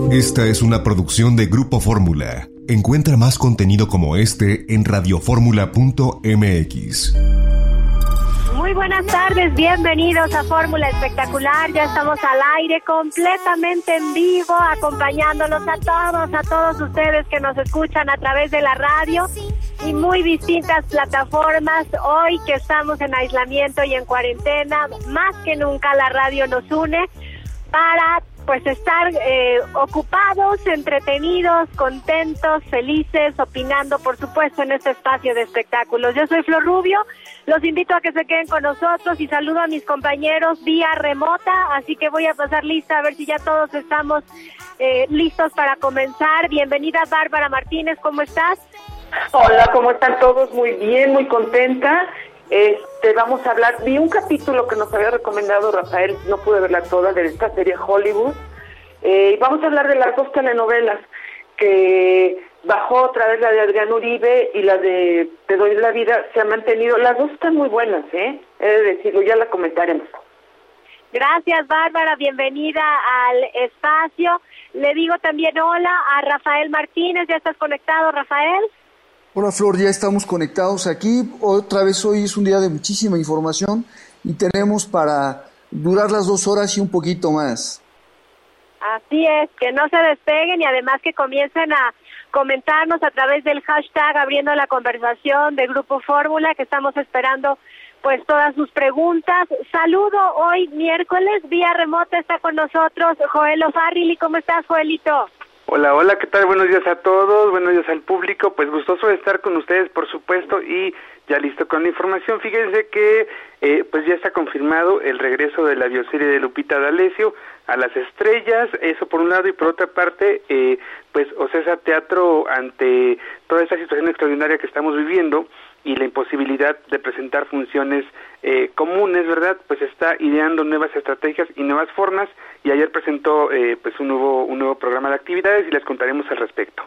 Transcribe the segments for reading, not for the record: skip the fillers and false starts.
Esta es una producción de Grupo Fórmula. Encuentra más contenido como este en radioformula.mx. Muy buenas tardes, bienvenidos a Fórmula Espectacular. Ya estamos al aire completamente en vivo, acompañándolos a todos ustedes que nos escuchan a través de la radio y muy distintas plataformas. Hoy que estamos en aislamiento y en cuarentena, más que nunca la radio nos une para estar ocupados, entretenidos, contentos, felices, opinando, por supuesto, en este espacio de espectáculos. Yo soy Flor Rubio, los invito a que se queden con nosotros y saludo a mis compañeros vía remota, así que voy a pasar lista a ver si ya todos estamos listos para comenzar. Bienvenida Bárbara Martínez, ¿cómo estás? Hola, ¿cómo están todos? Muy bien, muy contenta. Vamos a hablar, vi un capítulo que nos había recomendado Rafael, no pude verla toda, de esta serie Hollywood, y vamos a hablar de las dos telenovelas que bajó otra vez, la de Adrián Uribe y la de Te doy la vida, se han mantenido, las dos están muy buenas, he de decirlo, ya la comentaremos. Gracias Bárbara, bienvenida al espacio. Le digo también hola a Rafael Martínez, ¿ya estás conectado, Rafael? Hola Flor, ya estamos conectados aquí. Otra vez hoy es un día de muchísima información y tenemos para durar las 2 horas y un poquito más. Así es, que no se despeguen y además que comiencen a comentarnos a través del hashtag abriendo la conversación de Grupo Fórmula, que estamos esperando pues todas sus preguntas. Saludo hoy miércoles, vía remota está con nosotros Joel O'Farrill. ¿Cómo estás, Joelito? Hola, ¿qué tal? Buenos días a todos, buenos días al público, pues gustoso de estar con ustedes, por supuesto, y ya listo con la información. Fíjense que pues ya está confirmado el regreso de la bioserie de Lupita D'Alessio a las estrellas, eso por un lado, y por otra parte, pues Ocesa Teatro, ante toda esta situación extraordinaria que estamos viviendo y la imposibilidad de presentar funciones comunes, ¿verdad? Pues está ideando nuevas estrategias y nuevas formas, y ayer presentó pues un nuevo programa de actividades y les contaremos al respecto.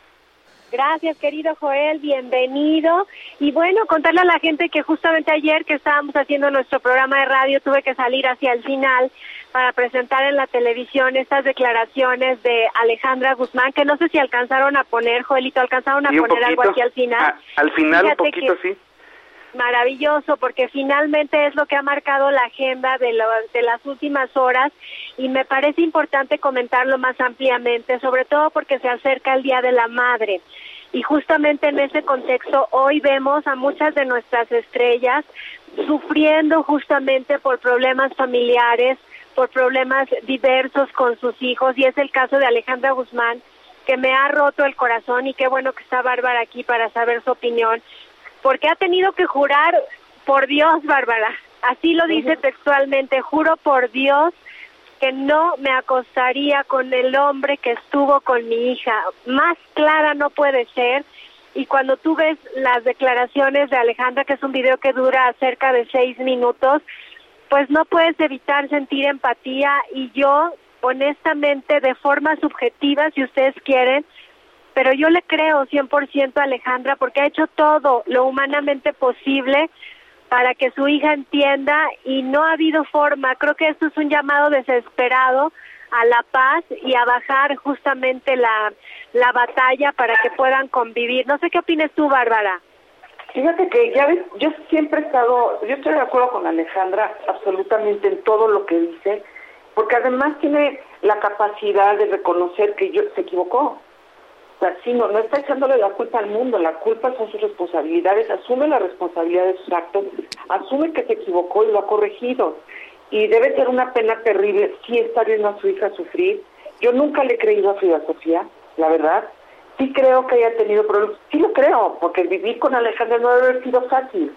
Gracias, querido Joel, bienvenido. Y bueno, contarle a la gente que justamente ayer que estábamos haciendo nuestro programa de radio tuve que salir hacia el final para presentar en la televisión estas declaraciones de Alejandra Guzmán, que no sé si alcanzaron a poner, Joelito, ¿alcanzaron a poner algo aquí al final? Al final fíjate, un poquito, sí. Maravilloso, porque finalmente es lo que ha marcado la agenda de las últimas horas y me parece importante comentarlo más ampliamente, sobre todo porque se acerca el Día de la Madre. Y justamente en ese contexto hoy vemos a muchas de nuestras estrellas sufriendo justamente por problemas familiares, por problemas diversos con sus hijos, y es el caso de Alejandra Guzmán, que me ha roto el corazón, y qué bueno que está Bárbara aquí para saber su opinión, porque ha tenido que jurar por Dios, Bárbara, así lo dice textualmente: juro por Dios que no me acostaría con el hombre que estuvo con mi hija. Más clara no puede ser. Y cuando tú ves las declaraciones de Alejandra, que es un video que dura cerca de 6 minutos, pues no puedes evitar sentir empatía, y yo, honestamente, de forma subjetiva, si ustedes quieren, pero yo le creo 100% a Alejandra, porque ha hecho todo lo humanamente posible para que su hija entienda, y no ha habido forma. Creo que esto es un llamado desesperado a la paz y a bajar justamente la batalla para que puedan convivir. No sé qué opinas tú, Bárbara. Fíjate que ya ves, yo siempre yo estoy de acuerdo con Alejandra absolutamente en todo lo que dice, porque además tiene la capacidad de reconocer que se equivocó. O sea, sí, no está echándole la culpa al mundo, la culpa son sus responsabilidades, asume la responsabilidad de sus actos, asume que se equivocó y lo ha corregido. Y debe ser una pena terrible sí estar viendo a su hija sufrir. Yo nunca le he creído a Frida Sofía, la verdad. Sí creo que haya tenido problemas, sí lo creo, porque vivir con Alejandra no debe haber sido fácil.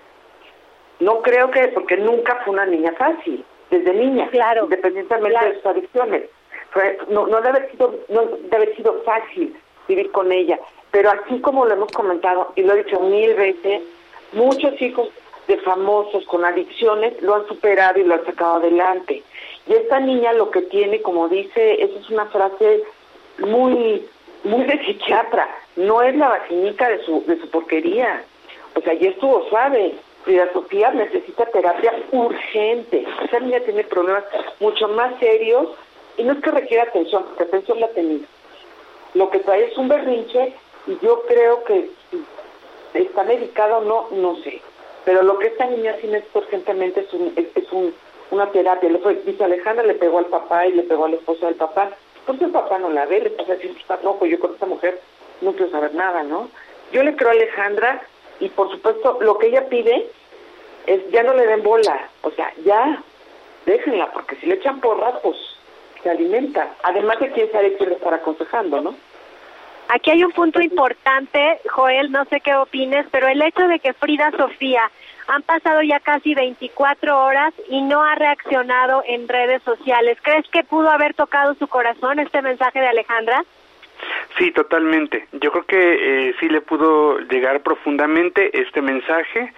No creo que, porque nunca fue una niña fácil, desde niña, claro, independientemente claro de sus adicciones. No debe haber sido fácil vivir con ella, pero así como lo hemos comentado y lo he dicho 1000 veces, muchos hijos de famosos con adicciones lo han superado y lo han sacado adelante. Y esta niña lo que tiene, como dice, esa es una frase muy de psiquiatra, no es la vacinica de su porquería. O sea, ya estuvo suave. Frida Sofía necesita terapia urgente. Esa niña tiene problemas mucho más serios y no es que requiera atención, porque atención la ha tenido. Lo que trae es un berrinche, y yo creo que si está medicada o no, no sé. Pero lo que esta niña sí necesita urgentemente es una terapia. Dice Alejandra, le pegó al papá y le pegó a la esposa del papá. Entonces el papá no la ve, le pasa a decir, está loco, yo con esta mujer no quiero saber nada, ¿no? Yo le creo a Alejandra, y por supuesto lo que ella pide es ya no le den bola, o sea, ya déjenla, porque si le echan porras, pues se alimenta. Además de quién sabe quién le estará aconsejando, ¿no? Aquí hay un punto importante, Joel, no sé qué opines, pero el hecho de que Frida Sofía han pasado ya casi 24 horas y no ha reaccionado en redes sociales. ¿Crees que pudo haber tocado su corazón este mensaje de Alejandra? Sí, totalmente. Yo creo que sí le pudo llegar profundamente este mensaje,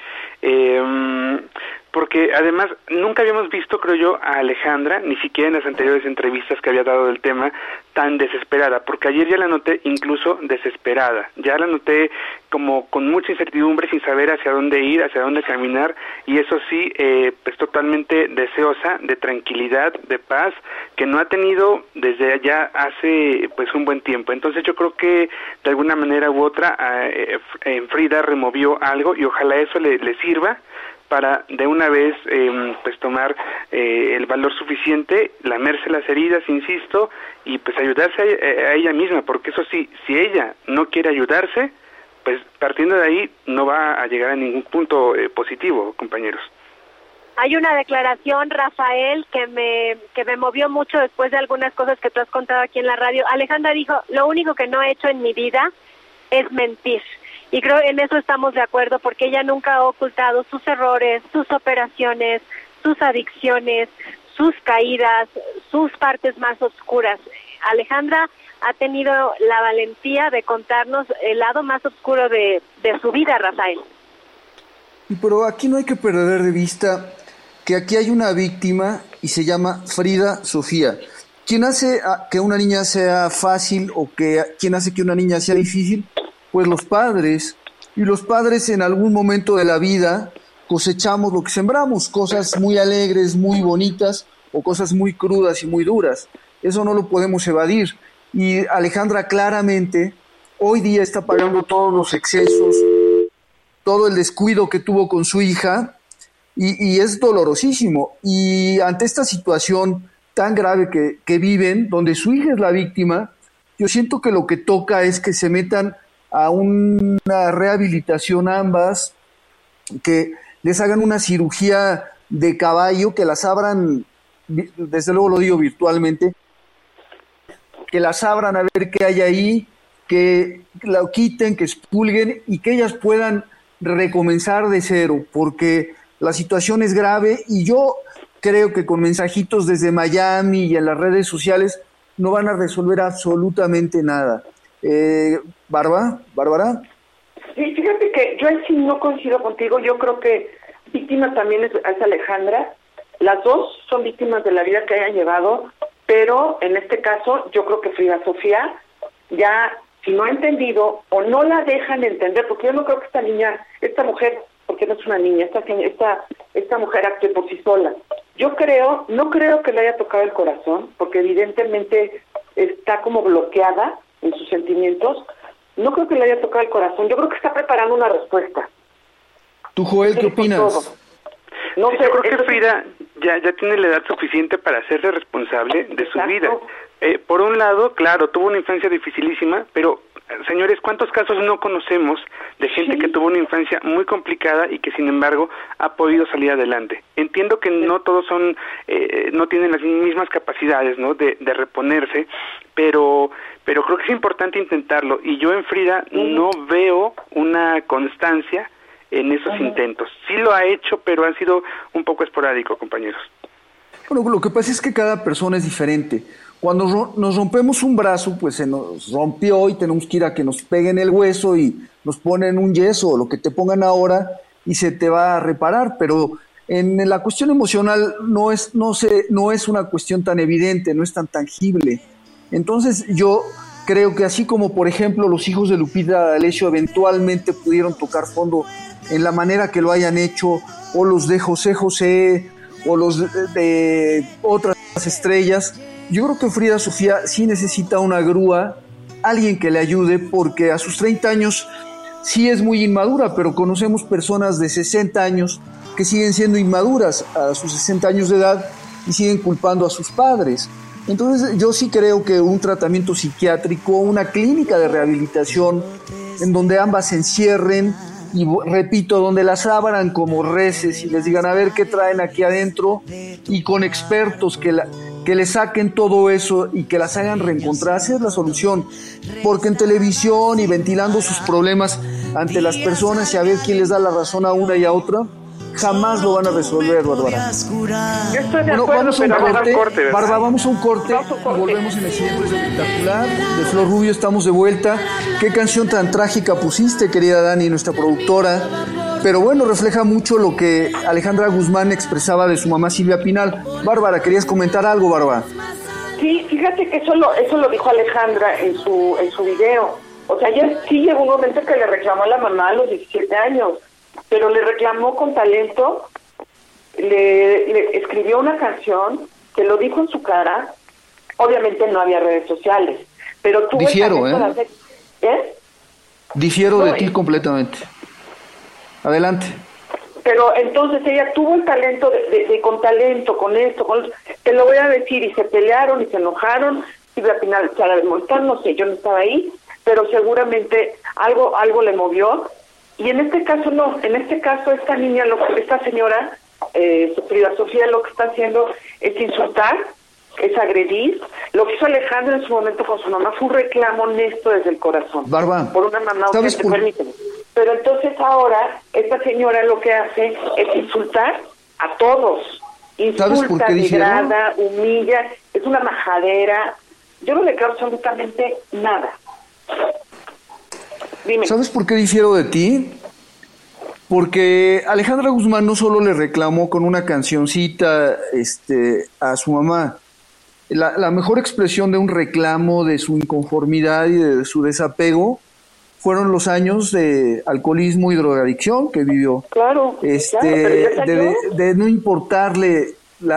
porque además nunca habíamos visto, creo yo, a Alejandra, ni siquiera en las anteriores entrevistas que había dado del tema, tan desesperada, porque ayer ya la noté incluso desesperada, ya la noté como con mucha incertidumbre, sin saber hacia dónde ir, hacia dónde caminar, y eso sí, pues totalmente deseosa de tranquilidad, de paz, que no ha tenido desde ya hace pues un buen tiempo. Entonces yo creo que de alguna manera u otra Frida removió algo, y ojalá eso le sirva para de una vez pues tomar el valor suficiente, lamerse las heridas, insisto, y pues ayudarse a ella misma, porque eso sí, si ella no quiere ayudarse, pues partiendo de ahí no va a llegar a ningún punto positivo, compañeros. Hay una declaración, Rafael, que me movió mucho después de algunas cosas que tú has contado aquí en la radio. Alejandra dijo, lo único que no he hecho en mi vida es mentir. Y creo en eso estamos de acuerdo, porque ella nunca ha ocultado sus errores, sus operaciones, sus adicciones, sus caídas, sus partes más oscuras. Alejandra ha tenido la valentía de contarnos el lado más oscuro de su vida, Rafael. Pero aquí no hay que perder de vista que aquí hay una víctima y se llama Frida Sofía. ¿Quién hace que una niña sea fácil o quién hace que una niña sea difícil? Pues los padres, y los padres en algún momento de la vida cosechamos lo que sembramos, cosas muy alegres, muy bonitas, o cosas muy crudas y muy duras. Eso no lo podemos evadir, y Alejandra claramente hoy día está pagando todos los excesos, todo el descuido que tuvo con su hija, y es dolorosísimo, y ante esta situación tan grave que viven, donde su hija es la víctima, yo siento que lo que toca es que se metan a una rehabilitación ambas, que les hagan una cirugía de caballo, que las abran, desde luego lo digo virtualmente, que las abran a ver qué hay ahí, que la quiten, que expulguen y que ellas puedan recomenzar de cero, porque la situación es grave, y yo creo que con mensajitos desde Miami y en las redes sociales no van a resolver absolutamente nada. ¿Bárbara? Sí, fíjate que yo ahí sí no coincido contigo. Yo creo que víctima también es Alejandra. Las dos son víctimas de la vida que hayan llevado, pero en este caso yo creo que Frida Sofía ya, si no ha entendido o no la dejan entender, porque yo no creo que esta mujer, porque no es una niña, esta mujer actúe por sí sola. No creo que le haya tocado el corazón, porque evidentemente está como bloqueada en sus sentimientos. No creo que le haya tocado el corazón. Yo creo que está preparando una respuesta. ¿Tú, Joel, qué opinas? No sé, yo creo que Frida ya tiene la edad suficiente para hacerse responsable de su vida. Por un lado, claro, tuvo una infancia dificilísima, pero señores, ¿cuántos casos no conocemos de gente que tuvo una infancia muy complicada y que sin embargo ha podido salir adelante? Entiendo que no todos no tienen las mismas capacidades, ¿no?, de reponerse, pero creo que es importante intentarlo, y yo en Frida no veo una constancia en esos intentos. Sí lo ha hecho, pero ha sido un poco esporádico, compañeros. Bueno, lo que pasa es que cada persona es diferente. Cuando nos rompemos un brazo, pues se nos rompió y tenemos que ir a que nos peguen el hueso y nos ponen un yeso o lo que te pongan ahora y se te va a reparar, pero en la cuestión emocional no es una cuestión tan evidente, no es tan tangible. Entonces yo creo que así como, por ejemplo, los hijos de Lupita D'Alessio eventualmente pudieron tocar fondo en la manera que lo hayan hecho, o los de José José, o los de otras estrellas, yo creo que Frida Sofía sí necesita una grúa, alguien que le ayude, porque a sus 30 años sí es muy inmadura, pero conocemos personas de 60 años que siguen siendo inmaduras a sus 60 años de edad y siguen culpando a sus padres. Entonces yo sí creo que un tratamiento psiquiátrico, una clínica de rehabilitación en donde ambas se encierren y, repito, donde las abran como reces y les digan a ver qué traen aquí adentro, y con expertos que le saquen todo eso y que las hagan reencontrarse, es la solución. Porque en televisión y ventilando sus problemas ante las personas y a ver quién les da la razón a una y a otra, jamás lo van a resolver, Bárbara. Yo estoy de acuerdo, vamos a un pero corte, Bárbara, vamos a un corte y volvemos en el siguiente espectacular de Flor Rubio. Estamos de vuelta. Qué canción tan trágica pusiste, querida Dani, nuestra productora. Pero bueno, refleja mucho lo que Alejandra Guzmán expresaba de su mamá Silvia Pinal. Bárbara, ¿querías comentar algo, Bárbara? Sí, fíjate que eso lo dijo Alejandra en su video. O sea, ella sí llegó un momento que le reclamó a la mamá a los 17 años, pero le reclamó con talento, le escribió una canción, que lo dijo en su cara. Obviamente no había redes sociales, pero tuvo Difiero, el talento de hacer... Difiero de ti completamente. Adelante. Pero entonces ella tuvo el talento de con talento, con esto, te lo voy a decir, y se pelearon y se enojaron, y al final se la demostrar, no sé, yo no estaba ahí, pero seguramente algo le movió. Y en este caso no, en este caso esta niña, esta señora, Frida Sofía, lo que está haciendo es insultar, es agredir. Lo que hizo Alejandra en su momento con su mamá fue un reclamo honesto desde el corazón. Barba, por una mamá ausente, permíteme. Pero entonces ahora esta señora lo que hace es insultar a todos. Insulta, degrada, humilla, es una majadera. Yo no le creo absolutamente nada. Dime. ¿Sabes por qué difiero de ti? Porque Alejandra Guzmán no solo le reclamó con una cancioncita a su mamá. La mejor expresión de un reclamo, de su inconformidad y de su desapego fueron los años de alcoholismo y drogadicción que vivió. Claro, de no importarle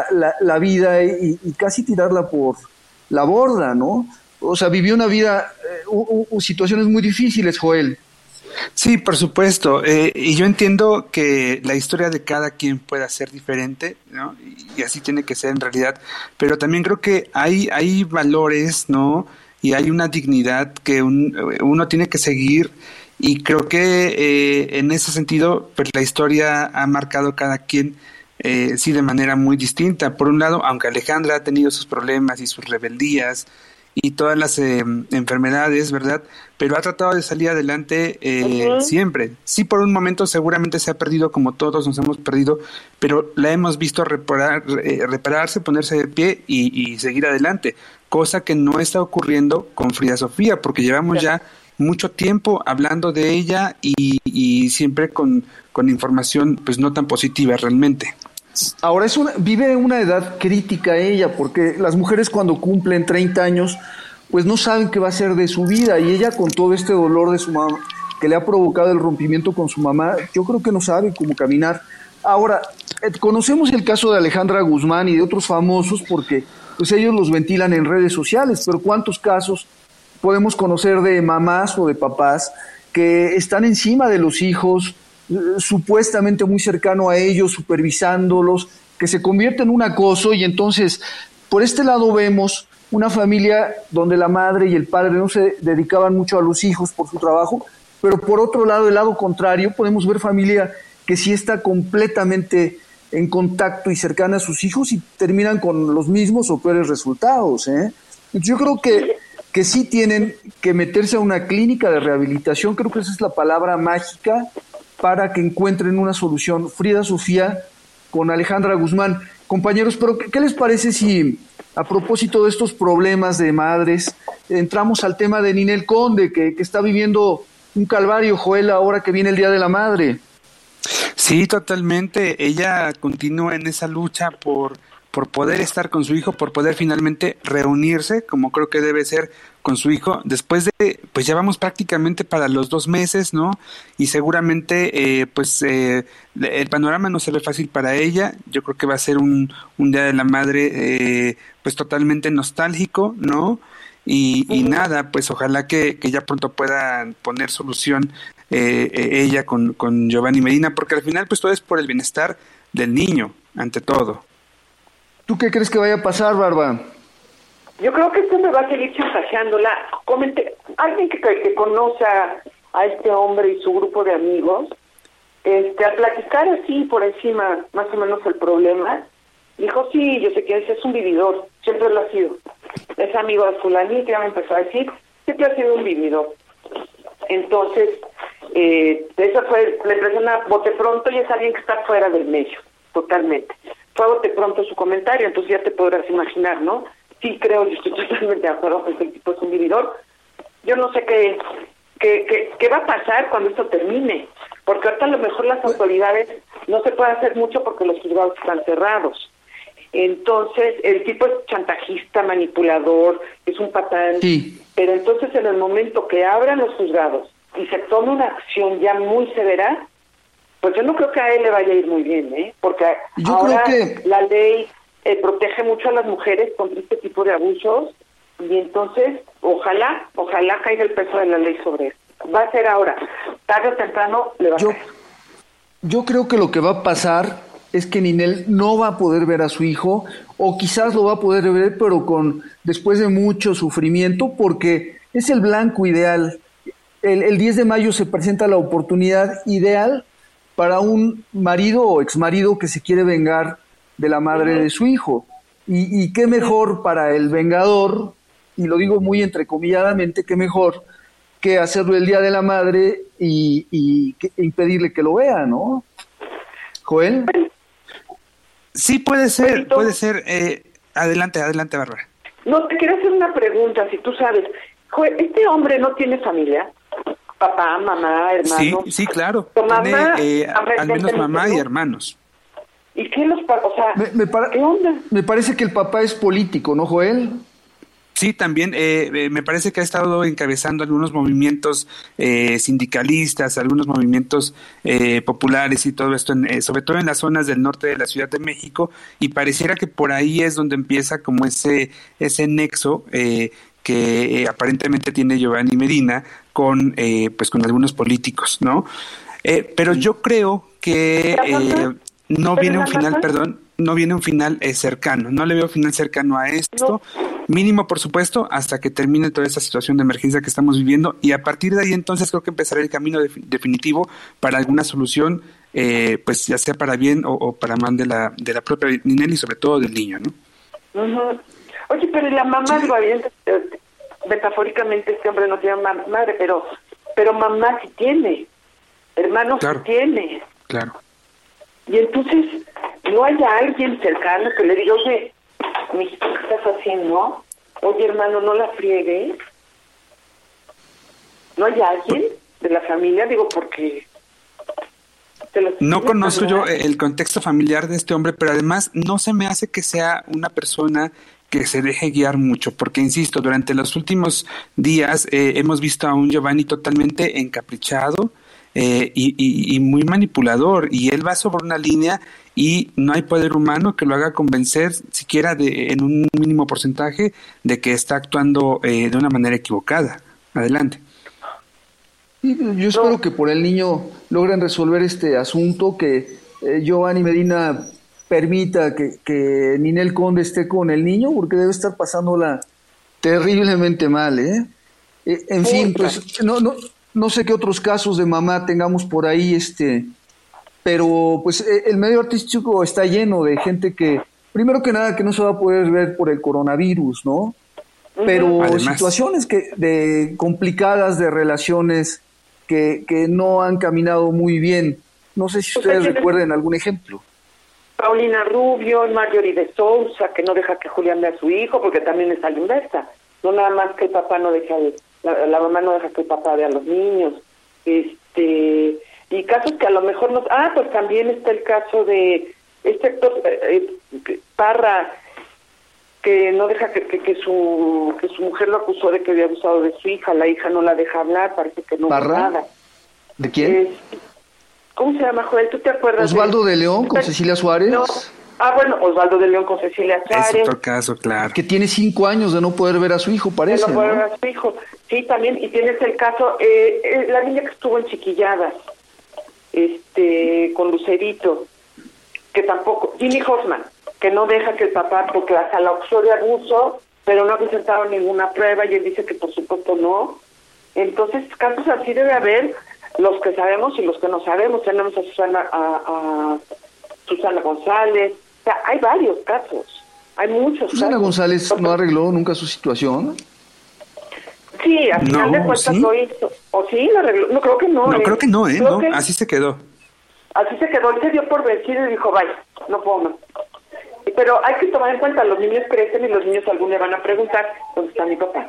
la vida y casi tirarla por la borda, ¿no? O sea, vivió una vida, situaciones muy difíciles, Joel. Sí, por supuesto. Y yo entiendo que la historia de cada quien pueda ser diferente, ¿no? Y así tiene que ser en realidad. Pero también creo que hay valores, ¿no? Y hay una dignidad que uno tiene que seguir. Y creo que en ese sentido, pues la historia ha marcado a cada quien, sí, de manera muy distinta. Por un lado, aunque Alejandra ha tenido sus problemas y sus rebeldías y todas las enfermedades, ¿verdad? Pero ha tratado de salir adelante siempre. Sí, por un momento seguramente se ha perdido, como todos nos hemos perdido, pero la hemos visto repararse, ponerse de pie y seguir adelante, cosa que no está ocurriendo con Frida Sofía, porque llevamos ya mucho tiempo hablando de ella y siempre con información pues no tan positiva realmente. Ahora vive una edad crítica ella, porque las mujeres cuando cumplen 30 años, pues no saben qué va a ser de su vida, y ella con todo este dolor de su mamá, que le ha provocado el rompimiento con su mamá, yo creo que no sabe cómo caminar. Ahora, conocemos el caso de Alejandra Guzmán y de otros famosos porque pues ellos los ventilan en redes sociales, pero ¿cuántos casos podemos conocer de mamás o de papás que están encima de los hijos, supuestamente muy cercano a ellos, supervisándolos, que se convierte en un acoso? Y entonces, por este lado vemos una familia donde la madre y el padre no se dedicaban mucho a los hijos por su trabajo, pero por otro lado, el lado contrario, podemos ver familia que sí está completamente en contacto y cercana a sus hijos y terminan con los mismos o peores resultados, ¿eh? Yo creo que sí tienen que meterse a una clínica de rehabilitación, creo que esa es la palabra mágica para que encuentren una solución. Frida Sofía con Alejandra Guzmán. Compañeros, pero ¿qué les parece si, a propósito de estos problemas de madres, entramos al tema de Ninel Conde, que está viviendo un calvario, Joel, ahora que viene el Día de la Madre? Sí, totalmente. Ella continúa en esa lucha por por poder estar con su hijo, por poder finalmente reunirse, como creo que debe ser con su hijo, después de, pues ya vamos prácticamente para los 2 meses, ¿no? Y seguramente, el panorama no se ve fácil para ella. Yo creo que va a ser un Día de la Madre, pues totalmente nostálgico, ¿no? Y nada, pues ojalá que ya pronto puedan poner solución ella con Giovanni Medina, porque al final pues todo es por el bienestar del niño, ante todo. ¿Tú qué crees que vaya a pasar, Barba? Yo creo que esto me va a seguir chantajeándola. Alguien que conoce a este hombre y su grupo de amigos, a platicar así por encima más o menos el problema, dijo, sí, yo sé que es un vividor, siempre lo ha sido. Es amigo de fulanito, ya me empezó a decir, siempre ha sido un vividor. Entonces, esa fue la impresión a bote pronto, y es alguien que está fuera del medio, totalmente. Fue a bote pronto su comentario, entonces ya te podrás imaginar, ¿no? Sí, creo, yo estoy totalmente de acuerdo con que el tipo es un vividor. Yo no sé qué va a pasar cuando esto termine, porque ahorita a lo mejor las autoridades no se puede hacer mucho porque los juzgados están cerrados. Entonces, el tipo es chantajista, manipulador, es un patán, sí. Pero entonces en el momento que abran los juzgados y se tome una acción ya muy severa, pues yo no creo que a él le vaya a ir muy bien, porque yo ahora creo que la ley protege mucho a las mujeres contra este tipo de abusos, y entonces ojalá caiga el peso de la ley sobre él. Va a ser ahora, tarde o temprano le va a caer. Yo creo que lo que va a pasar es que Ninel no va a poder ver a su hijo, o quizás lo va a poder ver, pero después de mucho sufrimiento, porque es el blanco ideal. El 10 de mayo se presenta la oportunidad ideal para un marido o exmarido que se quiere vengar de la madre de su hijo. Y qué mejor para el vengador, y lo digo muy entrecomilladamente, qué mejor que hacerlo el Día de la Madre y impedirle que lo vea, ¿no? ¿Joel? Sí, puede ser. Adelante, Bárbara. No, te quiero hacer una pregunta, si tú sabes. Joel, ¿este hombre no tiene familia? Papá, mamá, hermanos. Sí, claro. Mamá, tiene al menos mamá y hermanos. ¿Y qué o sea, qué onda? Me parece que el papá es político, ¿no, Joel? Sí, también me parece que ha estado encabezando algunos movimientos sindicalistas, algunos movimientos populares y todo esto, sobre todo en las zonas del norte de la Ciudad de México, y pareciera que por ahí es donde empieza como ese nexo que aparentemente tiene Giovanni Medina con algunos políticos, ¿no? Pero yo creo que no viene un final cercano, no le veo final cercano a esto. Mínimo, por supuesto, hasta que termine toda esta situación de emergencia que estamos viviendo, y a partir de ahí entonces creo que empezará el camino definitivo para alguna solución, pues ya sea para bien o para mal de la propia Ninel y sobre todo del niño, ¿no? Uh-huh. Oye, pero la mamá, metafóricamente este hombre no tiene madre, pero mamá sí tiene, hermanos sí tiene. Claro. Y entonces no haya alguien cercano que le diga, oye, mijito, ¿qué estás haciendo? Oye, hermano, no la friegues. ¿No hay alguien de la familia? Digo, porque... No conozco yo el contexto familiar de este hombre, pero además no se me hace que sea una persona que se deje guiar mucho, porque insisto, durante los últimos días hemos visto a un Giovanni totalmente encaprichado, y muy manipulador, y él va sobre una línea y no hay poder humano que lo haga convencer siquiera en un mínimo porcentaje de que está actuando de una manera equivocada. Adelante. Yo espero que por el niño logren resolver este asunto, que Giovanni Medina permita que Ninel Conde esté con el niño, porque debe estar pasándola terriblemente mal, en fin, pues no sé qué otros casos de mamá tengamos por ahí, pero pues el medio artístico está lleno de gente que, primero que nada, que no se va a poder ver por el coronavirus, ¿no? Pero además, situaciones complicadas de relaciones que no han caminado muy bien. No sé si ustedes recuerden algún ejemplo. Paulina Rubio, Marjorie de Sousa, que no deja que Julián vea a su hijo, porque también es a la inversa. No nada más que el papá no deja la mamá no deja que el papá vea a los niños. Y casos que a lo mejor pues también está el caso de Héctor Parra, que no deja que su mujer lo acusó de que había abusado de su hija, la hija no la deja hablar, parece que no ¿Parra? nada. ¿De quién? ¿Cómo se llama, Joel? ¿Tú te acuerdas? Osvaldo de León con Cecilia Suárez. No. Bueno, Osvaldo de León con Cecilia Suárez. Es otro caso, claro. Que tiene 5 años de no poder ver a su hijo, parece, no poder ver a su hijo. Sí, también, y tienes el caso, la niña que estuvo en Chiquilladas, con Lucerito, que tampoco, Jimmy Hoffman, que no deja que el papá, porque hasta la acusó de abuso, pero no ha presentado ninguna prueba, y él dice que por supuesto no. Entonces, casos así debe haber, los que sabemos y los que no sabemos. Tenemos a Susana González, o sea, hay varios casos, hay muchos Susana casos. González no arregló nunca su situación. Sí, al final de cuentas ¿sí? lo hizo. ¿O sí? ¿Lo arregló? No, creo que no. No, creo que no, Creo que así se quedó. así se quedó, él se dio por vencido y dijo, vaya, no puedo más. Pero hay que tomar en cuenta, los niños crecen y los niños algún le van a preguntar, ¿dónde está mi papá?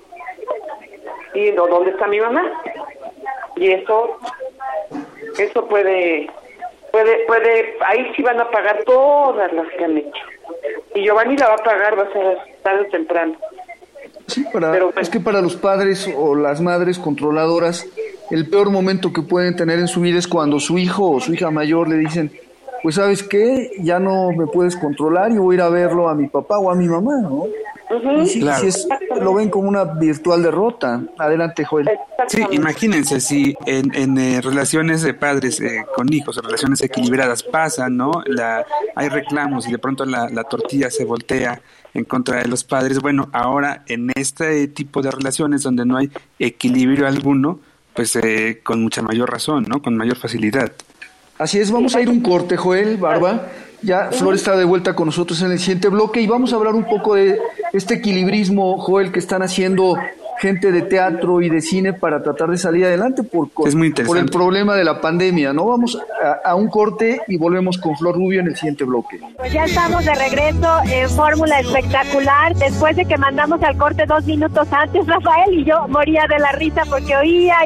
Y ¿dónde está mi mamá? Y eso puede, ahí sí van a pagar todas las que han hecho. Y Giovanni la va a pagar, va a ser tarde o temprano. Sí, es que para los padres o las madres controladoras, el peor momento que pueden tener en su vida es cuando su hijo o su hija mayor le dicen, pues ¿sabes qué? Ya no me puedes controlar y voy a ir a verlo a mi papá o a mi mamá, ¿no? Uh-huh. Y Claro. lo ven como una virtual derrota. Adelante, Joel. Sí, imagínense si en relaciones de padres con hijos, relaciones equilibradas pasan, ¿no? Hay reclamos y de pronto la tortilla se voltea en contra de los padres. Bueno, ahora en este tipo de relaciones donde no hay equilibrio alguno, pues con mucha mayor razón, ¿no? Con mayor facilidad. Así es, vamos a ir un corte, Joel, Barba. Ya Flor está de vuelta con nosotros en el siguiente bloque y vamos a hablar un poco de este equilibrismo, Joel, que están haciendo gente de teatro y de cine para tratar de salir adelante es muy interesante. por el problema de la pandemia, ¿no? Vamos a un corte y volvemos con Flor Rubio en el siguiente bloque. Pues ya estamos de regreso en Fórmula Espectacular, después de que mandamos al corte 2 minutos antes, Rafael, y yo moría de la risa porque oía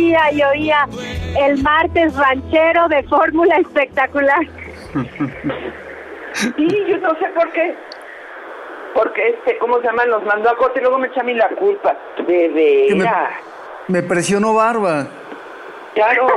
el martes ranchero de Fórmula Espectacular. Sí, yo no sé por qué. Porque ¿cómo se llama? Nos mandó a corte y luego me echa a mí la culpa. De veras. Me presionó Barba. Claro.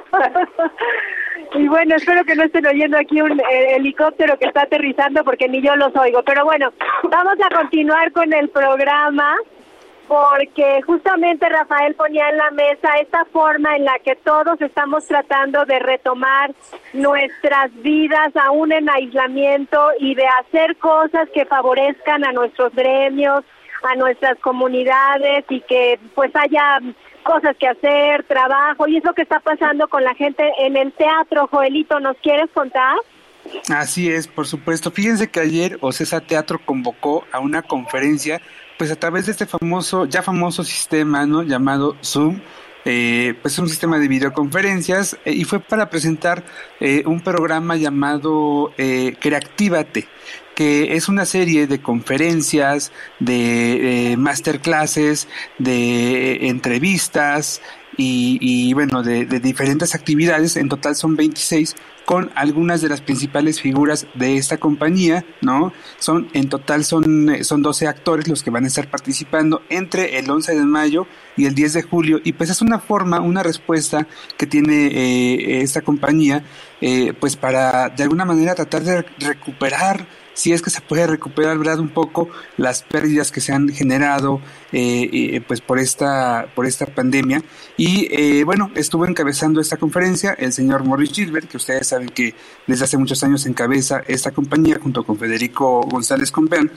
Y bueno, espero que no estén oyendo aquí un helicóptero que está aterrizando porque ni yo los oigo. Pero bueno, vamos a continuar con el programa porque justamente Rafael ponía en la mesa esta forma en la que todos estamos tratando de retomar nuestras vidas aún en aislamiento y de hacer cosas que favorezcan a nuestros gremios, a nuestras comunidades y que pues haya cosas que hacer, trabajo, y eso que está pasando con la gente en el teatro. Joelito, ¿nos quieres contar? Así es, por supuesto. Fíjense que ayer Ocesa Teatro convocó a una conferencia, pues a través de este famoso sistema, ¿no? Llamado Zoom, pues un sistema de videoconferencias, y fue para presentar un programa llamado Creatívate, que es una serie de conferencias, de masterclasses, de entrevistas y bueno, de diferentes actividades. En total son 26 con algunas de las principales figuras de esta compañía, ¿no? En total son 12 actores los que van a estar participando entre el 11 de mayo y el 10 de julio, y pues es una respuesta que tiene esta compañía, pues para de alguna manera tratar de recuperar, si es que se puede recuperar, ¿verdad?, un poco las pérdidas que se han generado pues por esta pandemia. Y bueno, estuvo encabezando esta conferencia el señor Morris Gilbert, que ustedes saben que desde hace muchos años encabeza esta compañía junto con Federico González Compeán.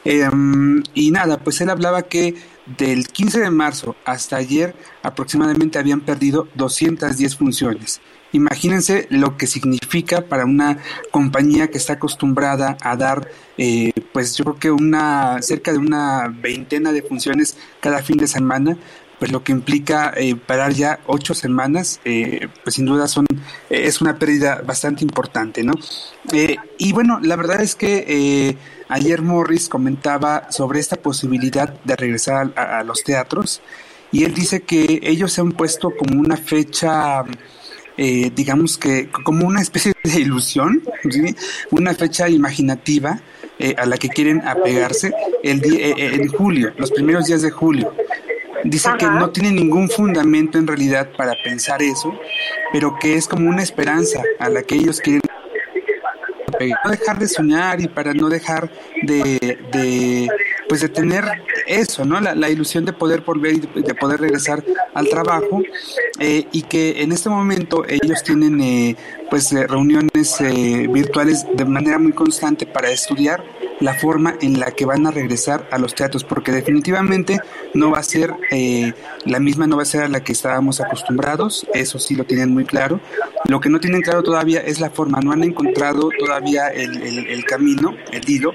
Y nada, pues él hablaba que del 15 de marzo hasta ayer aproximadamente habían perdido 210 funciones. Imagínense lo que significa para una compañía que está acostumbrada a dar, pues yo creo que cerca de una veintena de funciones cada fin de semana, pues lo que implica parar ya 8 semanas, pues sin duda es una pérdida bastante importante, ¿no? Y bueno, la verdad es que ayer Morris comentaba sobre esta posibilidad de regresar a los teatros, y él dice que ellos se han puesto como una fecha digamos que como una especie de ilusión, ¿sí? Una fecha imaginativa a la que quieren apegarse en julio, los primeros días de julio. Dice que no tiene ningún fundamento en realidad para pensar eso, pero que es como una esperanza a la que ellos quieren no dejar de soñar y para no dejar de tener eso, ¿no? La ilusión de poder volver y de poder regresar al trabajo, y que en este momento ellos tienen reuniones virtuales de manera muy constante para estudiar la forma en la que van a regresar a los teatros, porque definitivamente no va a ser la misma, no va a ser a la que estábamos acostumbrados, eso sí lo tienen muy claro. Lo que no tienen claro todavía es la forma, no han encontrado todavía el camino, el hilo.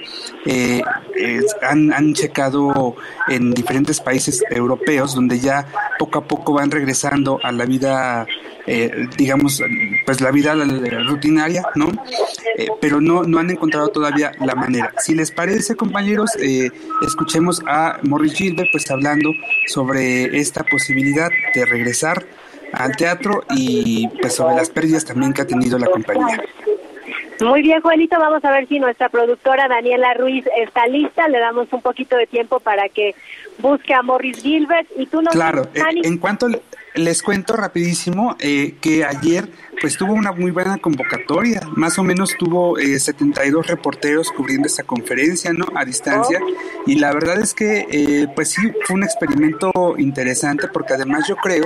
Han checado en diferentes países europeos donde ya poco a poco van regresando a la vida, digamos, pues la vida rutinaria, ¿no? Pero no han encontrado todavía la manera. Si les parece, compañeros, escuchemos a Morris Gilbert pues hablando sobre esta posibilidad de regresar al teatro y pues sobre las pérdidas también que ha tenido la compañía. Muy bien, Juanito, vamos a ver si nuestra productora Daniela Ruiz está lista. Le damos un poquito de tiempo para que busque a Morris Gilbert y tú nos... Claro, en cuanto les cuento rapidísimo que ayer pues tuvo una muy buena convocatoria, más o menos tuvo 72 reporteros cubriendo esta conferencia, ¿no? A distancia, y la verdad es que pues sí, fue un experimento interesante porque además yo creo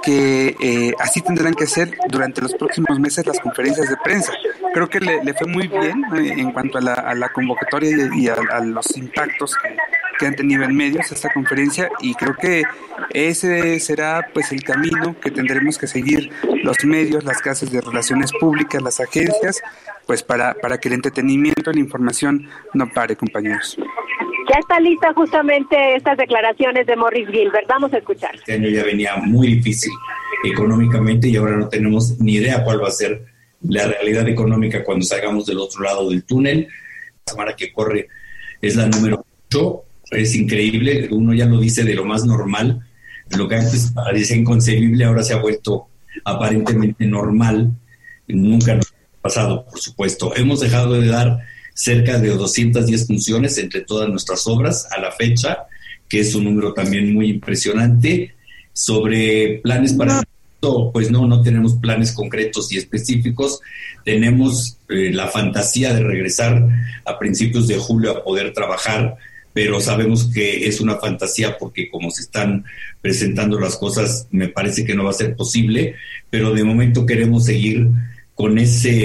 que así tendrán que ser durante los próximos meses las conferencias de prensa. Creo que le fue muy bien en cuanto a la convocatoria y a los impactos que han tenido en medios esta conferencia, y creo que ese será pues el camino que tendremos que seguir los medios, las casas de relaciones públicas, las agencias, pues para que el entretenimiento, la información no pare, compañeros. Ya está lista justamente estas declaraciones de Morris Gilbert. Vamos a escuchar. Este año ya venía muy difícil económicamente y ahora no tenemos ni idea cuál va a ser la realidad económica cuando salgamos del otro lado del túnel. La semana que corre es la número 8. Es increíble, uno ya lo dice de lo más normal, lo que antes parecía inconcebible ahora se ha vuelto aparentemente normal. Nunca nos ha pasado, por supuesto. Hemos dejado de dar cerca de 210 funciones entre todas nuestras obras a la fecha, que es un número también muy impresionante. Sobre planes para esto, pues no tenemos planes concretos y específicos. Tenemos la fantasía de regresar a principios de julio a poder trabajar, pero sabemos que es una fantasía porque como se están presentando las cosas, me parece que no va a ser posible, pero de momento queremos seguir con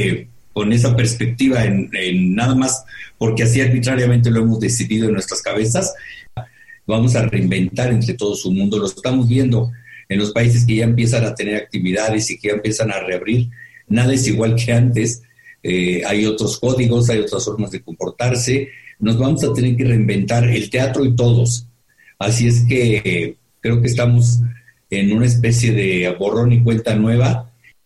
esa perspectiva en nada más, porque así arbitrariamente lo hemos decidido en nuestras cabezas. Vamos a reinventar entre todos un mundo, lo estamos viendo en los países que ya empiezan a tener actividades y que ya empiezan a reabrir. Nada es igual que antes, hay otros códigos, hay otras formas de comportarse. Nos vamos a tener que reinventar el teatro y todos. Así es que creo que estamos en una especie de borrón y cuenta nueva.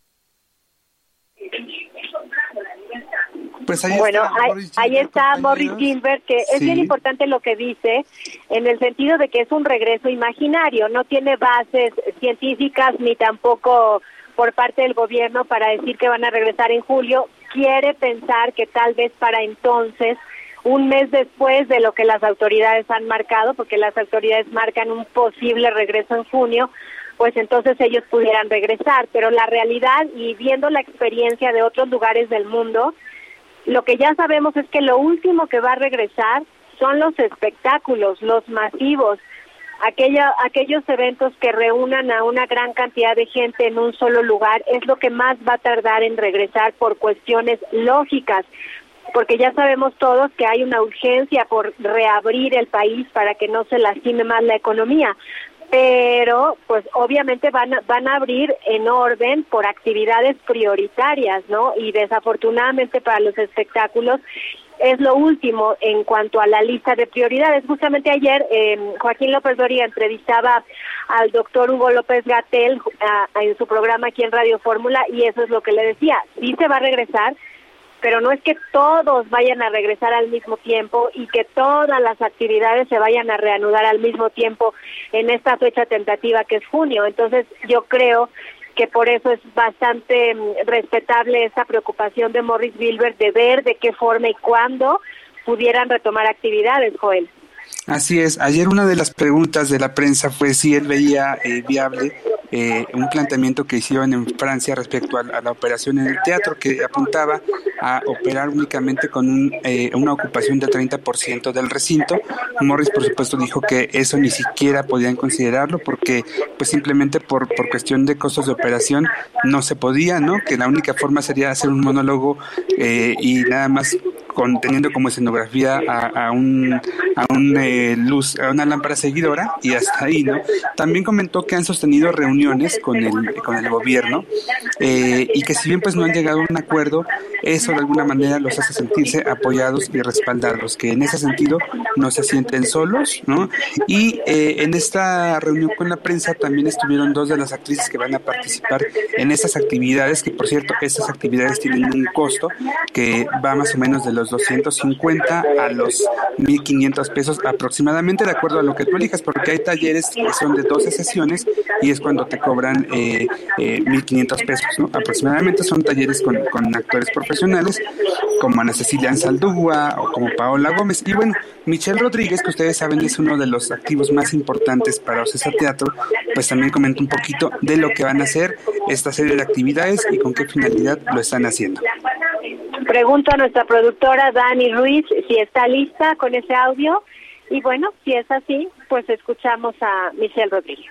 Pues ahí está Morris Gilbert, que es bien importante lo que dice, en el sentido de que es un regreso imaginario, no tiene bases científicas ni tampoco por parte del gobierno para decir que van a regresar en julio. Quiere pensar que tal vez para entonces, un mes después de lo que las autoridades han marcado, porque las autoridades marcan un posible regreso en junio, pues entonces ellos pudieran regresar. Pero la realidad, y viendo la experiencia de otros lugares del mundo, lo que ya sabemos es que lo último que va a regresar son los espectáculos, los masivos, aquellos eventos que reúnan a una gran cantidad de gente en un solo lugar, es lo que más va a tardar en regresar por cuestiones lógicas, porque ya sabemos todos que hay una urgencia por reabrir el país para que no se lastime más la economía, pero pues obviamente van a abrir en orden por actividades prioritarias, ¿no? Y desafortunadamente para los espectáculos es lo último en cuanto a la lista de prioridades. Justamente ayer Joaquín López Dóriga entrevistaba al doctor Hugo López-Gatell en su programa aquí en Radio Fórmula, y eso es lo que le decía: sí se va a regresar, pero no es que todos vayan a regresar al mismo tiempo y que todas las actividades se vayan a reanudar al mismo tiempo en esta fecha tentativa que es junio. Entonces yo creo que por eso es bastante respetable esta preocupación de Morris Bilbert de ver de qué forma y cuándo pudieran retomar actividades, Joel. Así es. Ayer una de las preguntas de la prensa fue si él veía viable un planteamiento que hicieron en Francia respecto a la operación en el teatro, que apuntaba a operar únicamente con una ocupación del 30% del recinto. Morris, por supuesto, dijo que eso ni siquiera podían considerarlo porque pues simplemente por cuestión de costos de operación no se podía, ¿no? Que la única forma sería hacer un monólogo y nada más teniendo como escenografía a una lámpara seguidora y hasta ahí, ¿no? También comentó que han sostenido reuniones con el gobierno y que si bien pues no han llegado a un acuerdo, eso de alguna manera los hace sentirse apoyados y respaldados, que en ese sentido no se sienten solos, ¿no? Y en esta reunión con la prensa también estuvieron dos de las actrices que van a participar en esas actividades, que por cierto, esas actividades tienen un costo que va más o menos de los 250 a los 1,500 pesos aproximadamente, de acuerdo a lo que tú elijas, porque hay talleres que son de 12 sesiones y es cuando te cobran 1,500 pesos, ¿no? Aproximadamente son talleres con actores profesionales como Ana Cecilia Ansaldúa o como Paola Gómez. Y bueno, Michelle Rodríguez, que ustedes saben es uno de los activos más importantes para Ocesa Teatro, pues también comenta un poquito de lo que van a hacer esta serie de actividades y con qué finalidad lo están haciendo. Pregunto a nuestra productora Dani Ruiz si está lista con ese audio y bueno, si es así, pues escuchamos a Michelle Rodríguez.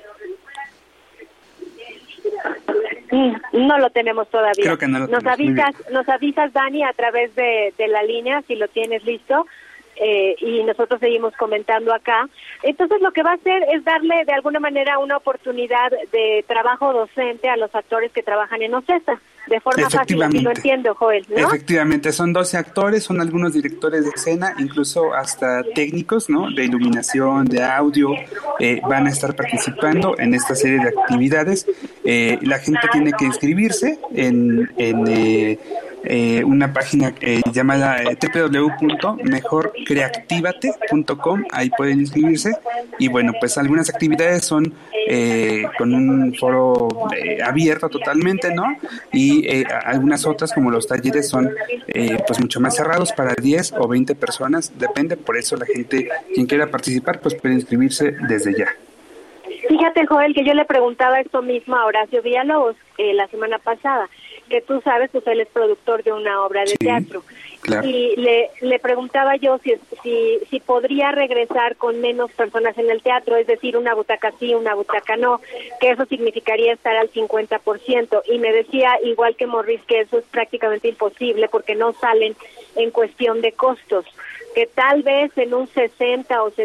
No lo tenemos todavía. Creo que no lo tenemos. Nos avisas, Dani, a través de la línea si lo tienes listo. Y nosotros seguimos comentando acá. Entonces lo que va a hacer es darle de alguna manera una oportunidad de trabajo docente a los actores que trabajan en Ocesa, de forma fácil, así lo entiendo, Joel, ¿no? Efectivamente, son 12 actores, son algunos directores de escena, incluso hasta técnicos, ¿no? De iluminación, de audio, van a estar participando en esta serie de actividades. La gente tiene que inscribirse en una página llamada www.mejorcreactivate.com, ahí pueden inscribirse y bueno, pues algunas actividades son con un foro abierto totalmente, ¿no? Y algunas otras como los talleres son pues mucho más cerrados para 10 o 20 personas, depende, por eso la gente, quien quiera participar, pues puede inscribirse desde ya. Fíjate, Joel, que yo le preguntaba esto mismo a Horacio Villalobos la semana pasada, que tú sabes, pues él es productor de una obra de teatro. Claro. Y le preguntaba yo si podría regresar con menos personas en el teatro, es decir, una butaca sí, una butaca no, que eso significaría estar al 50%. Y me decía, igual que Morris, que eso es prácticamente imposible porque no salen en cuestión de costos, que tal vez en un 60 o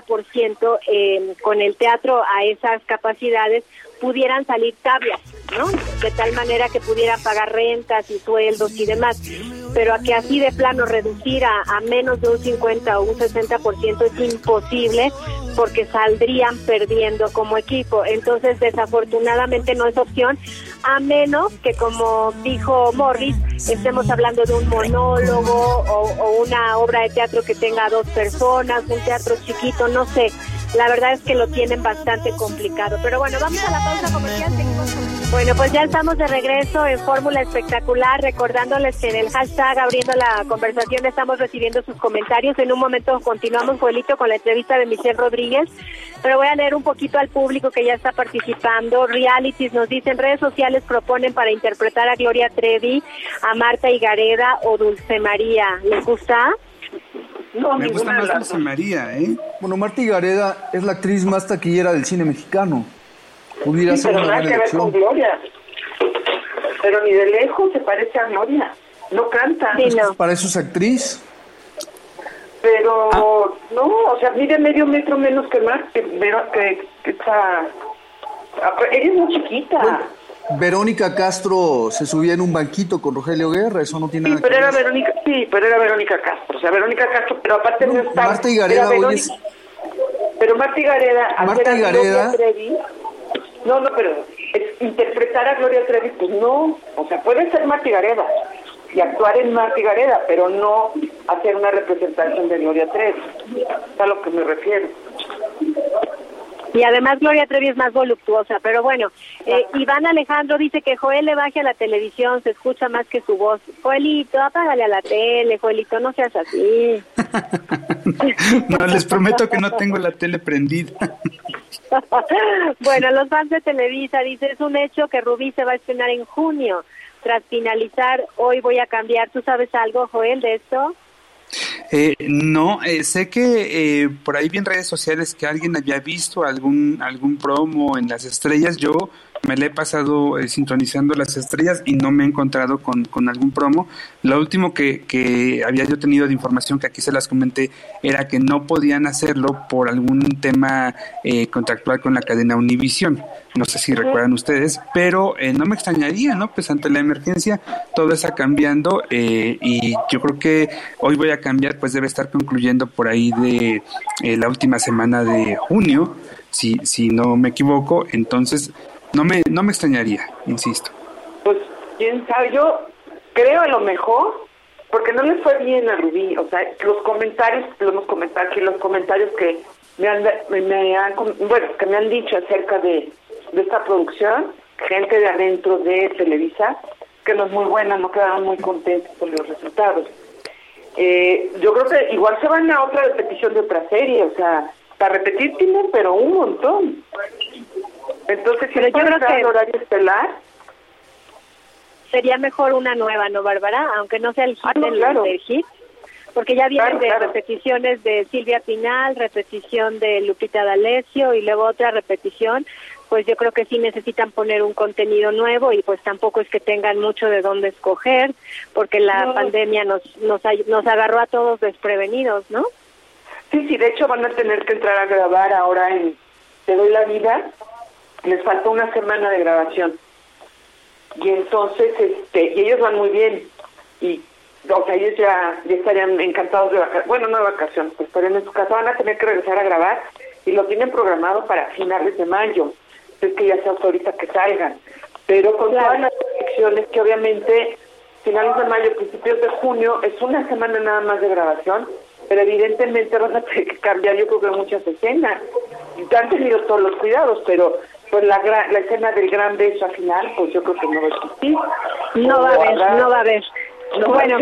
70% con el teatro a esas capacidades pudieran salir tablas, ¿no? De tal manera que pudieran pagar rentas y sueldos y demás, pero a que así de plano reducir a menos de un 50 o un 60% es imposible porque saldrían perdiendo como equipo. Entonces, desafortunadamente no es opción, a menos que, como dijo Morris, estemos hablando de un monólogo o una obra de teatro que tenga 2 personas, un teatro chiquito, no sé. La verdad es que lo tienen bastante complicado. Pero bueno, vamos a la pausa comercial. Bueno, pues ya estamos de regreso en Fórmula Espectacular, recordándoles que en el hashtag Abriendo la Conversación estamos recibiendo sus comentarios. En un momento continuamos, Joelito, con la entrevista de Michelle Rodríguez, pero voy a leer un poquito al público que ya está participando. Realities nos dicen, redes sociales proponen para interpretar a Gloria Trevi, a Marta Higareda o Dulce María. ¿Les gusta? No, me gusta más Dulce María, ¿eh? Bueno, Marta Higareda es la actriz más taquillera del cine mexicano. Pudiera ser una buena elección. Con Gloria. Pero ni de lejos se parece a Gloria. No canta. Sí, no. Para eso es actriz. Pero no, o sea, mide medio metro menos que Marta, que esa. Ella es muy chiquita. Bueno, Verónica Castro se subía en un banquito con Rogelio Guerra, eso no tiene nada que ver. Pero era Verónica Castro, o sea, Verónica Castro, pero aparte no está. Marta Higareda hoy es... Pero Marta Higareda... No, pero interpretar a Gloria Trevi, pues no, o sea, puede ser Marta Higareda y actuar en Marta Higareda, pero no hacer una representación de Gloria Trevi, es a lo que me refiero. Y además Gloria Trevi es más voluptuosa, pero bueno, Iván Alejandro dice que Joel le baje a la televisión, se escucha más que su voz. Joelito, apágale a la tele, Joelito, no seas así. No, les prometo que no tengo la tele prendida. Bueno, los fans de Televisa dice, es un hecho que Rubí se va a estrenar en junio. Tras finalizar, hoy voy a cambiar. ¿Tú sabes algo, Joel, de esto? No, sé que por ahí vi en redes sociales que alguien había visto algún promo en Las Estrellas. Yo me le he pasado sintonizando Las Estrellas y no me he encontrado con algún promo. Lo último que había yo tenido de información, que aquí se las comenté, era que no podían hacerlo por algún tema contractual con la cadena Univisión. No sé si recuerdan ustedes, pero no me extrañaría, ¿no? Pues ante la emergencia todo está cambiando y yo creo que hoy voy a cambiar, pues debe estar concluyendo por ahí de la última semana de junio, si no me equivoco. Entonces no me extrañaría, insisto. Pues quién sabe, yo creo a lo mejor porque no les fue bien a Rubí, o sea, los comentarios que me han dicho acerca de esta producción, gente de adentro de Televisa, que no es muy buena, no quedaron muy contentos con los resultados. Yo creo que igual se van a otra repetición de otra serie, o sea, para repetir tienen, pero un montón. Entonces, si yo creo que el horario estelar, sería mejor una nueva, ¿no, Bárbara? Aunque no sea el hit del hit, porque ya vienen repeticiones de Silvia Pinal, repetición de Lupita D'Alessio y luego otra repetición. Pues yo creo que sí necesitan poner un contenido nuevo y pues tampoco es que tengan mucho de dónde escoger, porque la pandemia nos agarró a todos desprevenidos, ¿no? Sí, de hecho van a tener que entrar a grabar ahora en Te Doy la Vida, les falta una semana de grabación. Y entonces, y ellos van muy bien, y o sea, ellos ya estarían encantados de vacaciones, bueno, no de vacaciones, pues estarían en su casa, van a tener que regresar a grabar, y lo tienen programado para finales de mayo, es que ya se autoriza que salgan, pero con todas las restricciones que obviamente finales de mayo, principios de junio, es una semana nada más de grabación, pero evidentemente van a tener que cambiar, yo creo que muchas escenas, han tenido todos los cuidados, pero pues la escena del gran beso al final, pues yo creo que no va a existir. No va a haber. Bueno,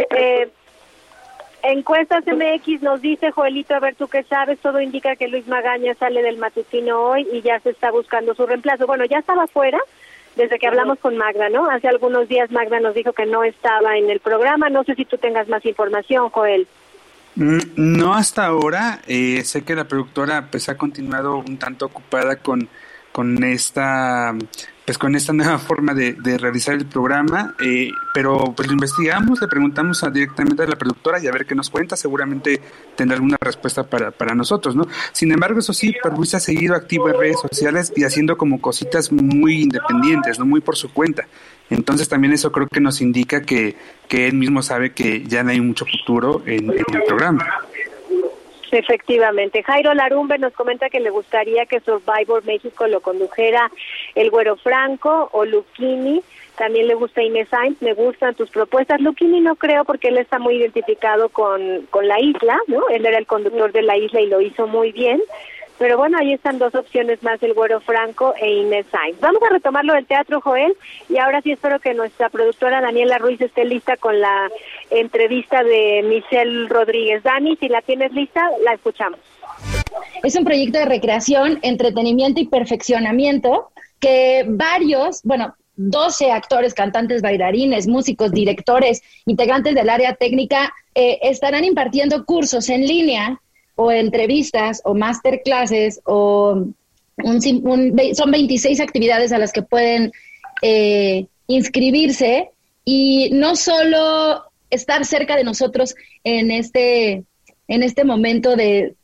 Encuestas MX nos dice, Joelito, a ver tú qué sabes, todo indica que Luis Magaña sale del matutino hoy y ya se está buscando su reemplazo. Bueno, ya estaba fuera desde que hablamos con Magda, ¿no? Hace algunos días Magda nos dijo que no estaba en el programa, no sé si tú tengas más información, Joel. No hasta ahora, sé que la productora pues ha continuado un tanto ocupada con esta nueva forma de realizar el programa, pero pues lo investigamos, le preguntamos directamente a la productora y a ver qué nos cuenta, seguramente tendrá alguna respuesta para nosotros, ¿no? Sin embargo, eso sí, Luis ha seguido activo en redes sociales y haciendo como cositas muy independientes, ¿no? Muy por su cuenta. Entonces también eso creo que nos indica que él mismo sabe que ya no hay mucho futuro en el programa. Efectivamente. Jairo Larumbe nos comenta que le gustaría que Survivor México lo condujera el Güero Franco o Lucchini. También le gusta Inés Sainz. Me gustan tus propuestas. Lucchini no creo porque él está muy identificado con La Isla, ¿no? Él era el conductor de La Isla y lo hizo muy bien. Pero bueno, ahí están dos opciones más, el Güero Franco e Inés Sainz. Vamos a retomar lo del teatro, Joel, y ahora sí espero que nuestra productora Daniela Ruiz esté lista con la entrevista de Michelle Rodríguez. Dani, si la tienes lista, la escuchamos. Es un proyecto de recreación, entretenimiento y perfeccionamiento que 12 actores, cantantes, bailarines, músicos, directores, integrantes del área técnica estarán impartiendo cursos en línea o entrevistas o masterclasses son 26 actividades a las que pueden inscribirse y no solo estar cerca de nosotros en este momento de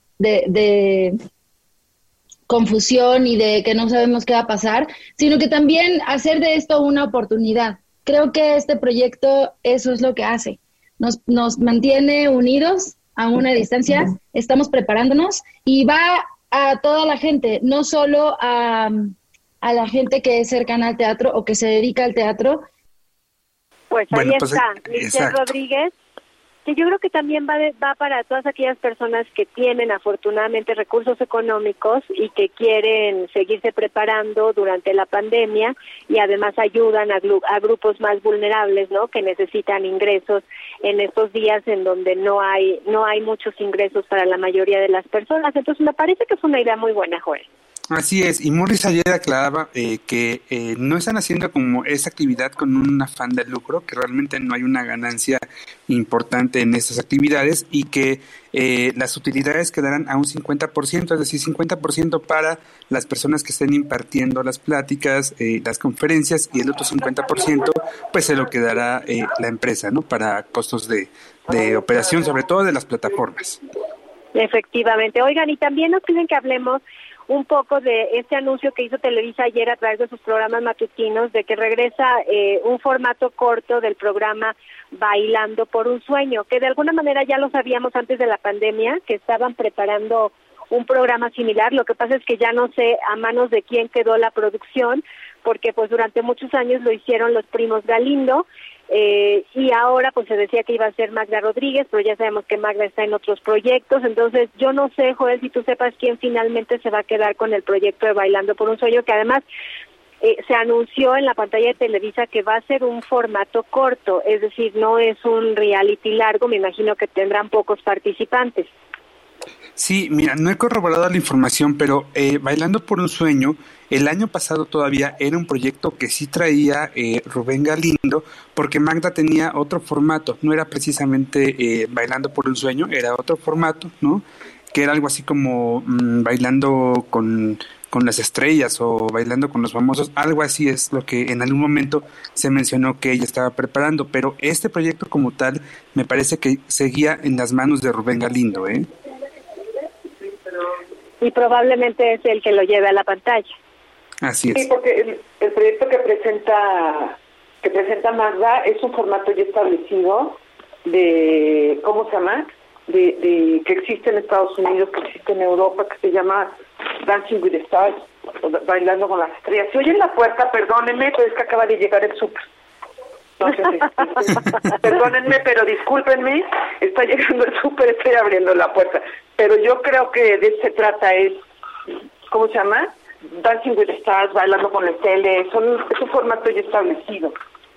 confusión y de que no sabemos qué va a pasar, sino que también hacer de esto una oportunidad. Creo que este proyecto eso es lo que hace, nos mantiene unidos a una distancia, estamos preparándonos y va a toda la gente, no solo a la gente que es cercana al teatro o que se dedica al teatro. Pues ahí está, Michelle Rodríguez. que yo creo que también va para todas aquellas personas que tienen afortunadamente recursos económicos y que quieren seguirse preparando durante la pandemia y además ayudan a grupos más vulnerables, ¿no? Que necesitan ingresos en estos días en donde no hay muchos ingresos para la mayoría de las personas. Entonces me parece que es una idea muy buena, Joel. Así es, y Morris ayer aclaraba que no están haciendo como esa actividad con un afán de lucro, que realmente no hay una ganancia importante en estas actividades y que las utilidades quedarán a un 50%, es decir, 50% para las personas que estén impartiendo las pláticas, las conferencias, y el otro 50% pues se lo quedará la empresa, ¿no? Para costos de operación, sobre todo de las plataformas. Efectivamente. Oigan, y también nos piden que hablemos un poco de este anuncio que hizo Televisa ayer a través de sus programas matutinos, de que regresa un formato corto del programa Bailando por un Sueño, que de alguna manera ya lo sabíamos antes de la pandemia, que estaban preparando un programa similar. Lo que pasa es que ya no sé a manos de quién quedó la producción, porque pues durante muchos años lo hicieron los primos Galindo, y ahora pues se decía que iba a ser Magda Rodríguez, pero ya sabemos que Magda está en otros proyectos. Entonces yo no sé, Joel, si tú sepas quién finalmente se va a quedar con el proyecto de Bailando por un Sueño, que además se anunció en la pantalla de Televisa que va a ser un formato corto, es decir, no es un reality largo. Me imagino que tendrán pocos participantes. Sí, mira, no he corroborado la información, pero Bailando por un Sueño, el año pasado todavía era un proyecto que sí traía Rubén Galindo, porque Magda tenía otro formato, no era precisamente Bailando por un Sueño, era otro formato, ¿no? Que era algo así como Bailando con las estrellas o Bailando con los famosos, algo así es lo que en algún momento se mencionó que ella estaba preparando, pero este proyecto como tal me parece que seguía en las manos de Rubén Galindo, ¿eh? Y probablemente es el que lo lleve a la pantalla. Así es. Sí, porque el proyecto que presenta Magda es un formato ya establecido de, ¿cómo se llama? De que existe en Estados Unidos, que existe en Europa, que se llama Dancing with the Stars, Bailando con las Estrellas. Se oye en la puerta, perdónenme, pero es que acaba de llegar el súper. Entonces, perdónenme, pero discúlpenme, está llegando el súper, estoy abriendo la puerta. Pero yo creo que de eso se trata, es, ¿cómo se llama? Dancing with the Stars, Bailando con la tele, es un formato ya establecido.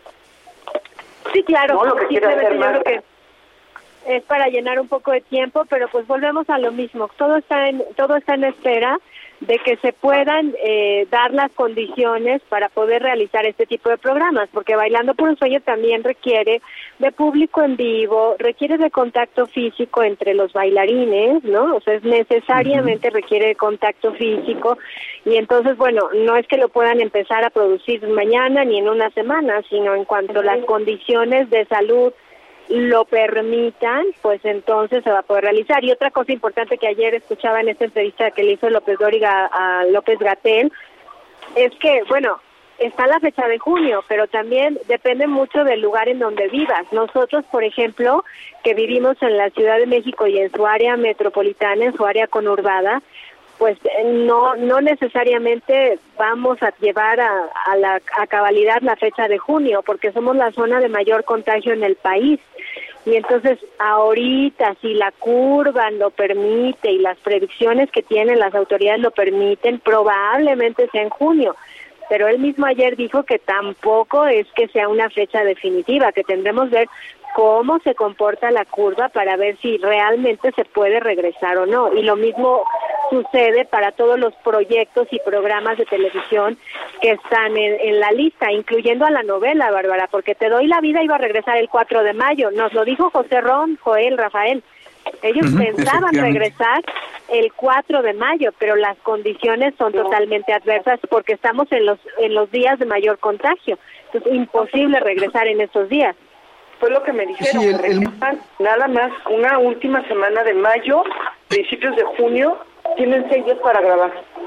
Sí, claro, ¿no? Lo que quiere hacer más. Creo que es para llenar un poco de tiempo, pero pues volvemos a lo mismo. Todo está en espera de que se puedan dar las condiciones para poder realizar este tipo de programas, porque Bailando por un Sueño también requiere de público en vivo, requiere de contacto físico entre los bailarines, ¿no? O sea, necesariamente requiere de contacto físico, y entonces, bueno, no es que lo puedan empezar a producir mañana ni en una semana, sino en cuanto las condiciones de salud lo permitan, pues entonces se va a poder realizar. Y otra cosa importante que ayer escuchaba en esta entrevista que le hizo López Dóriga a López-Gatell es que, bueno, está la fecha de junio, pero también depende mucho del lugar en donde vivas. Nosotros, por ejemplo, que vivimos en la Ciudad de México y en su área metropolitana, en su área conurbada, pues no necesariamente vamos a llevar a cabalidad la fecha de junio, porque somos la zona de mayor contagio en el país. Y entonces ahorita, si la curva lo permite y las predicciones que tienen las autoridades lo permiten, probablemente sea en junio. Pero él mismo ayer dijo que tampoco es que sea una fecha definitiva, que tendremos que ver cómo se comporta la curva para ver si realmente se puede regresar o no. Y lo mismo sucede para todos los proyectos y programas de televisión que están en la lista, incluyendo a la novela, Bárbara, porque Te doy la vida iba a regresar el 4 de mayo. Nos lo dijo José Ron, Joel, Rafael. Ellos pensaban regresar el 4 de mayo, pero las condiciones son totalmente adversas porque estamos en los días de mayor contagio. Entonces, imposible regresar en estos días. Fue lo que me dijeron, sí, nada más una última semana de mayo, principios de junio, tienen 6 días para grabar.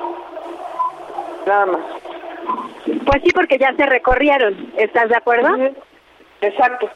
Nada más. Pues sí, porque ya se recorrieron, ¿estás de acuerdo? Exacto.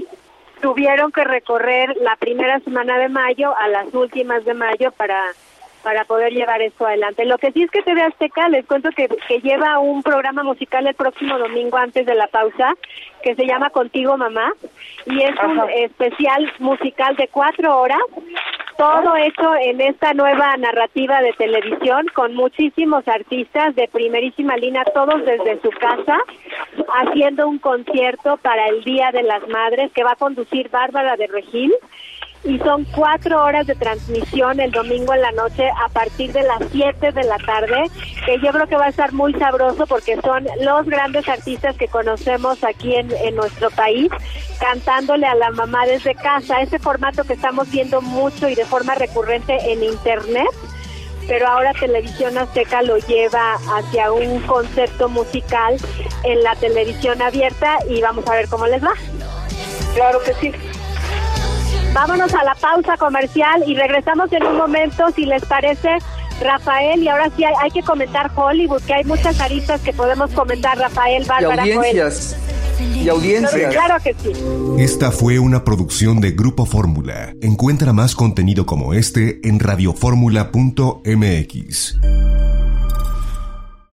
Tuvieron que recorrer la primera semana de mayo a las últimas de mayo para para poder llevar esto adelante. Lo que sí es que TV Azteca, les cuento que lleva un programa musical el próximo domingo antes de la pausa, que se llama Contigo Mamá, y es un especial musical de 4 horas, todo hecho en esta nueva narrativa de televisión, con muchísimos artistas de primerísima línea, todos desde su casa, haciendo un concierto para el Día de las Madres, que va a conducir Bárbara de Regil, y son 4 horas de transmisión el domingo en la noche a partir de las 7 de la tarde, que yo creo que va a estar muy sabroso porque son los grandes artistas que conocemos aquí en nuestro país, cantándole a la mamá desde casa, ese formato que estamos viendo mucho y de forma recurrente en internet, pero ahora Televisión Azteca lo lleva hacia un concepto musical en la televisión abierta y vamos a ver cómo les va. Claro que sí. Vámonos a la pausa comercial y regresamos en un momento, si les parece, Rafael, y ahora sí hay que comentar Hollywood, que hay muchas aristas que podemos comentar, Rafael, Bárbara, y audiencias. Y audiencias. Claro que sí. Esta fue una producción de Grupo Fórmula. Encuentra más contenido como este en radioformula.mx.